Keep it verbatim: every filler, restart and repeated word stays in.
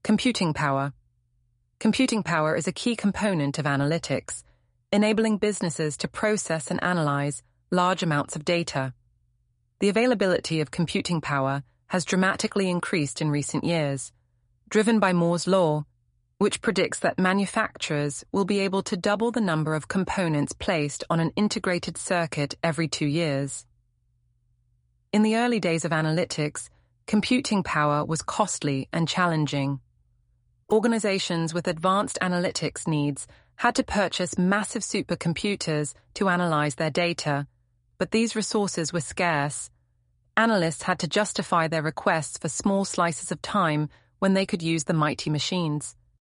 Computing power. Computing power is a key component of analytics, enabling businesses to process and analyze large amounts of data. The availability of computing power has dramatically increased in recent years, driven by Moore's law, which predicts that manufacturers will be able to double the number of components placed on an integrated circuit every two years. In the early days of analytics, computing power was costly and challenging. Organizations with advanced analytics needs had to purchase massive supercomputers to analyze their data, but these resources were scarce. Analysts had to justify their requests for small slices of time when they could use the mighty machines.